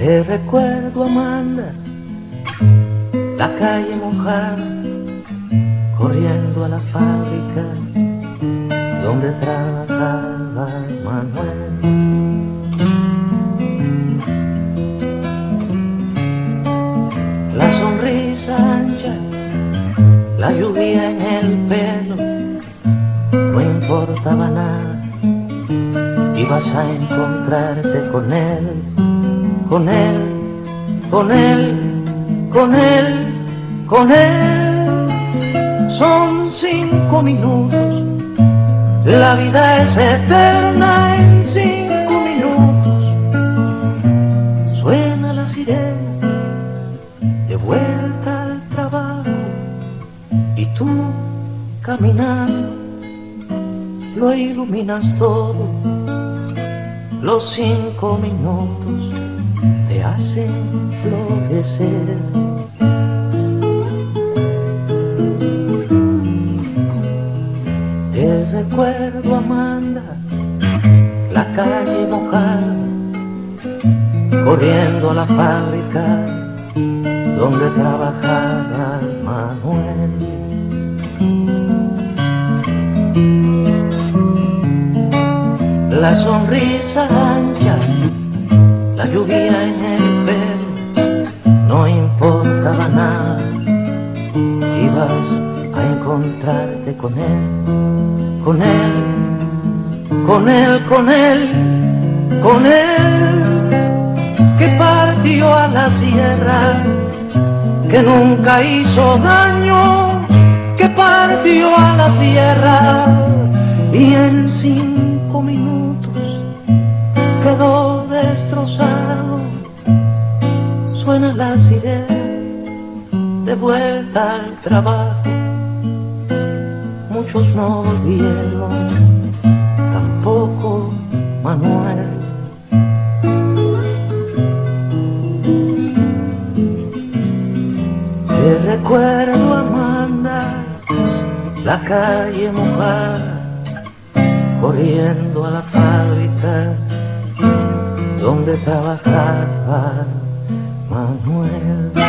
Te recuerdo, Amanda, la calle mojada, corriendo a la fábrica donde trabajaba Manuel. La sonrisa ancha, la lluvia en el pelo, no importaba nada, ibas a encontrarte con él, con él, con él, con él, con él. Son 5 minutos, la vida es eterna en 5 minutos. Suena la sirena, de vuelta al trabajo, y tú caminando, lo iluminas todo. Los 5 minutos te hacen florecer. Te recuerdo, Amanda, la calle mojada, corriendo a la fábrica donde trabajaba Manuel. La sonrisa ancha, la lluvia en el pelo, no importaba nada, ibas a encontrarte con él, con él, con él, con él, con él, que partió a la sierra, que nunca hizo daño, que partió a la sierra y en 5 minutos quedó destrozado. Suena la sirena, de vuelta al trabajo. Muchos no volvieron, tampoco Manuel. Te recuerdo, Amanda, la calle mojada, corriendo a la fábrica donde trabajaba Manuel.